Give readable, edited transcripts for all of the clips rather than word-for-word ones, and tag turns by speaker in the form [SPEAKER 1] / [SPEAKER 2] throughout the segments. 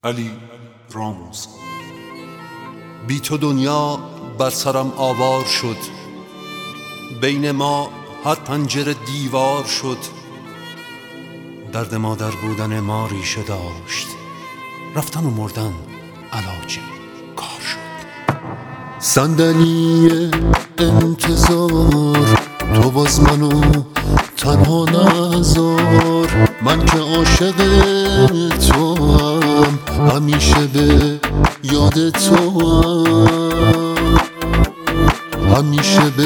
[SPEAKER 1] علی راموز. بی تو دنیا بر سرم آوار شد، بین ما هر پنجره دیوار شد. درد مادر بودن ما ریشه داشت، رفتن و مردن علاج کار شد. صندلی انتظار تو باز منو تنها نذار، من که عاشق تو هم همیشه به یاد تو هم، همیشه به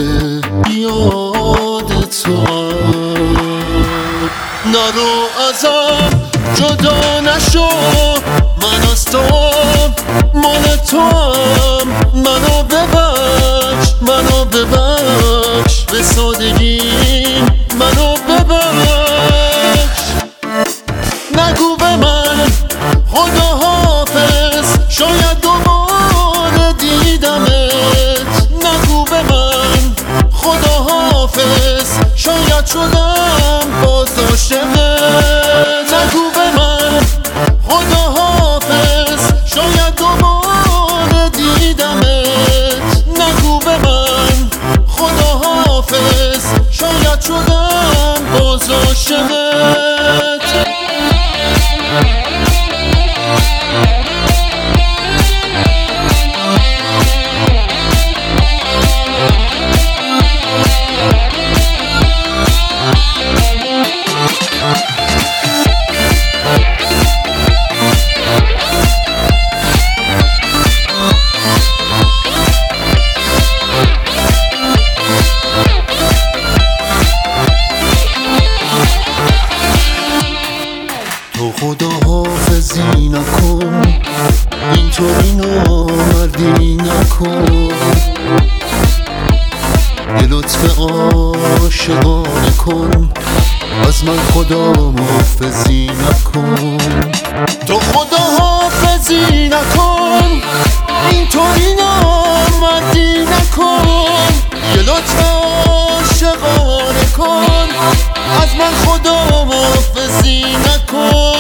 [SPEAKER 1] یاد تو هم. نرو ازم جدا نشو، من از تو هم مال تو هم. منو ببخش، منو ببخش، به سادگی منو ببخش. نگو به من خدا حافظ، شاید دوباره دیدمت. نگو به من خدا حافظ، شاید شدم باز عاشقت. نگو به من خدا حافظ، شاید دوباره دیدمت. نگو به من خدا حافظ، شاید شدم باز عاشقت. تو خدا حافظی نکن، اینطوری نامردی نکن. یه لطف عاشقانه کن، از من خدا محافظی نکن. تو خدا حافظی نکن، اینطوری نامردی نکن. یه لطف عاشقانه کن، از من خدا محافظی نکن.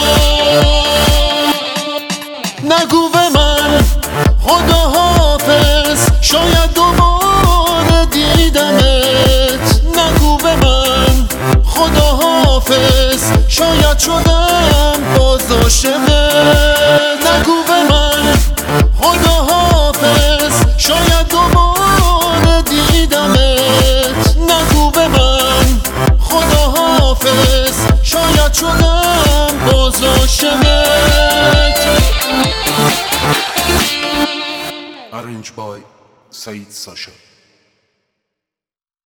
[SPEAKER 1] نگو به من خدا حافظ، شاید دوباره دیدمت. نگو به من خدا حافظ، شاید شدم باز عاشقت. نگو به من خدا حافظ، شاید دوباره دیدمت. نگو به من خدا حافظ، شاید شدم باز عاشقت. Arranged by Said Sasha.